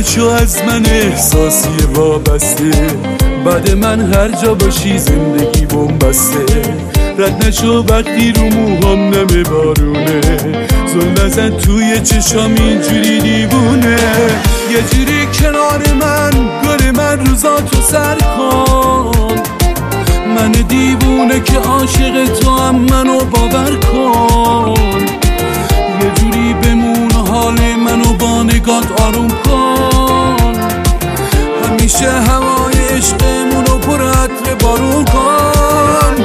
نشو از من احساسی وابسته، بعد من هر جا باشی زندگی بومبسته. رد نشو وقتی رو موهام نمه بارونه، زل نزن توی چشام اینجوری دیوونه. یه جوری کنار من گل من روزاتو سر کن، من دیوونه که عاشق تو هم منو باور کن. یه جوری بمون حال منو با نگات آروم کن، همیشه هوای عشقمونو پر عطر بارون کن.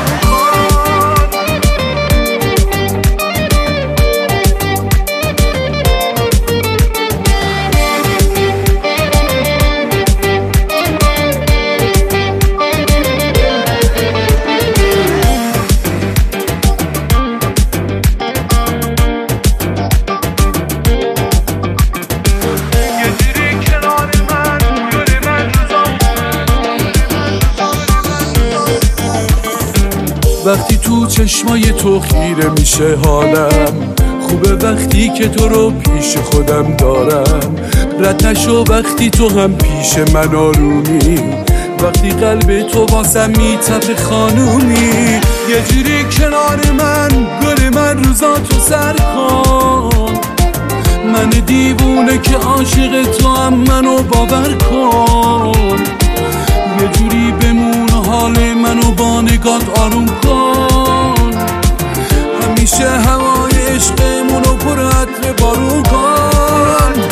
وقتی تو چشمای تو خیره میشه حالم، خوبه وقتی که تو رو پیش خودم دارم. رد نشو وقتی تو هم پیش من آرومی، وقتی قلب تو واسم میتپه خانومی. یه جوری کنار من گل من روزاتو سر کن، من دیوونه که عاشق تو هم منو باور کن. یه جوری بمون حال منو با نگات آروم کن، همیشه هوای عشقمونو پر عطر بارون کن.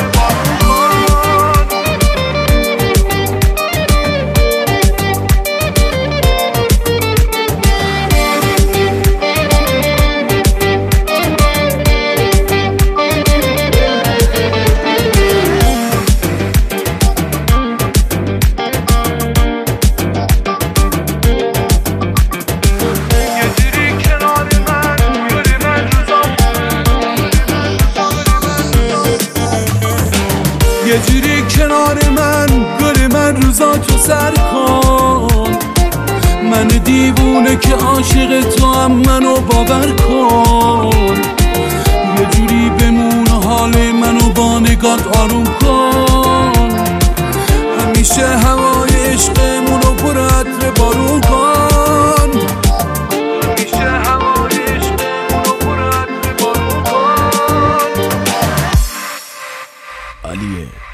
یه جوری کنار من گل من روزاتو سر کن، من دیوونه که عاشق تو هم منو باور کن. یه جوری بمون حال منو با نگات آروم کن، همیشه هوای عشقمونو پر عطر بارون کن. همیشه هوای عشقمونو پر عطر بارون کن. علیه